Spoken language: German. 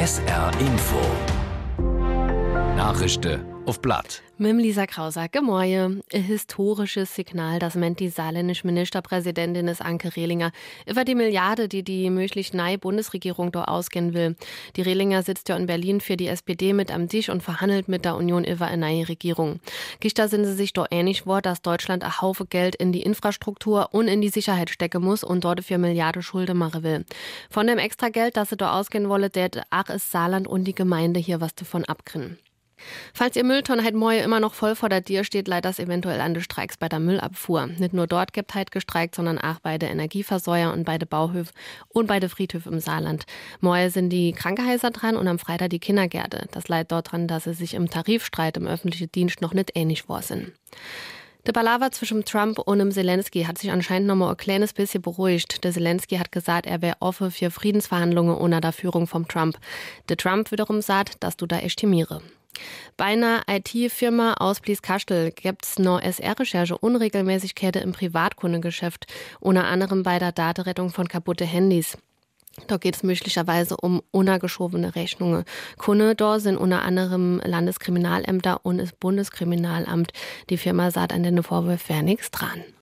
SR Info. Nachrichten auf Blatt. Mit Lisa Krauser, Gemorje. Ein historisches Signal, das meint die saarländische Ministerpräsidentin Anke Rehlinger über die Milliarde, die die möglich neue Bundesregierung dort ausgehen will. Die Rehlinger sitzt ja in Berlin für die SPD mit am Tisch und verhandelt mit der Union über eine neue Regierung. Gichter sind sie sich doch ähnlich vor, dass Deutschland ein Haufe Geld in die Infrastruktur und in die Sicherheit stecken muss und dort für Milliarden Schulden machen will. Von dem extra Geld, das sie dort ausgehen wolle, der auch ist Saarland und die Gemeinde hier was davon abkriegen. Falls ihr Mülltonne heute Morgen immer noch voll vor der Tür steht, leidet das eventuell an den Streiks bei der Müllabfuhr. Nicht nur dort gibt halt gestreikt, sondern auch bei der Energieversorger und bei der Bauhöfe und bei der Friedhöfe im Saarland. Morgen sind die Krankenhäuser dran und am Freitag die Kindergärte. Das leidet dort dran, dass sie sich im Tarifstreit im öffentlichen Dienst noch nicht ähnlich war sind. Der Palaver zwischen Trump und dem Zelensky hat sich anscheinend noch mal ein kleines bisschen beruhigt. Der Zelensky hat gesagt, er wäre offen für Friedensverhandlungen unter der Führung von Trump. Der Trump wiederum sagt, dass du da estimiere. Bei einer IT-Firma aus Blieskastel gibt es noch SR-Recherche Unregelmäßigkeiten im Privatkundengeschäft, unter anderem bei der Datenrettung von kaputte Handys. Da geht es möglicherweise um unergeschobene Rechnungen. Kunde da sind unter anderem Landeskriminalämter und das Bundeskriminalamt. Die Firma sagt an den Vorwürfen nichts dran.